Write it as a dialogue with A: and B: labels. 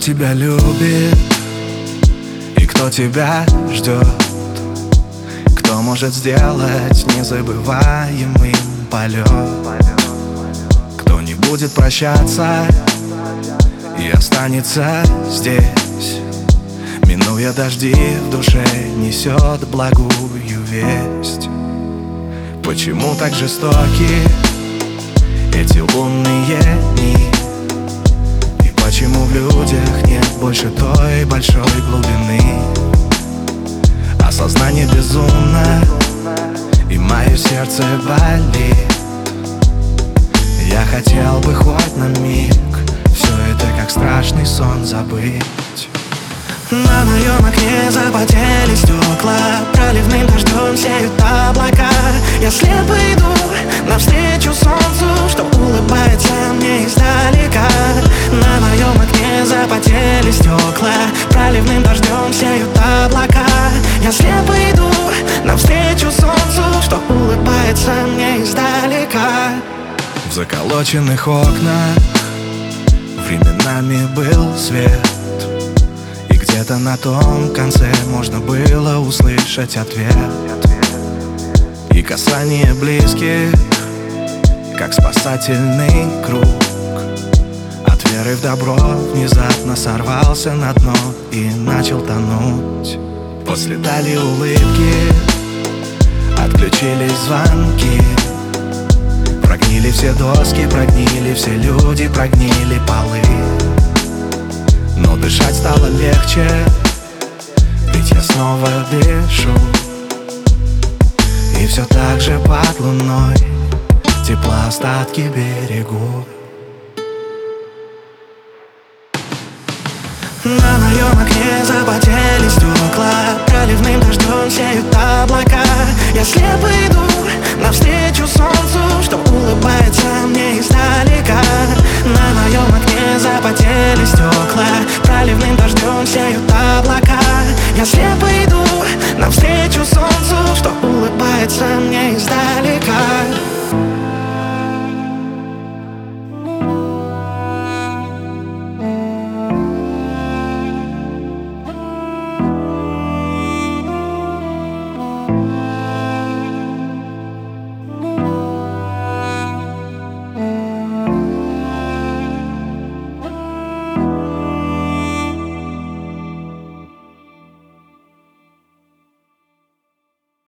A: тебя любит и кто тебя ждет? Кто может сделать незабываемым полет? Кто не будет прощаться и останется здесь, минуя дожди, в душе несет благую весть. Почему так жестоки эти лунные дни? И почему в людях нет больше той большой глубины? Осознание безумно, и мое сердце болит. Я хотел бы хоть на миг все это как страшный сон забыть. На моем окне запотели стекла, проливным дождем сеют облака. Я слепо иду навстречу солнцу, что улыбается мне издалека. На моем окне запотели стекла, проливным дождем сеют облака. Я слепо иду навстречу солнцу, что улыбается мне издалека. В заколоченных окнах временами был свет, где-то на том конце можно было услышать ответ. И касание близких, как спасательный круг. От веры в добро внезапно сорвался на дно и начал тонуть. После дали улыбки, отключились звонки. Прогнили все доски, прогнили все люди, прогнили полы. Но дышать стало легче, ведь я снова дышу. И все так же под луной тепло остатки берегу. На моем окне запотели стекла, проливным дождем сеют облака. Я слепо иду навстречу солнцу, что улыбается мне издалека. На моем окне запотели стекла, проливным дождем сеют облака. Я слепо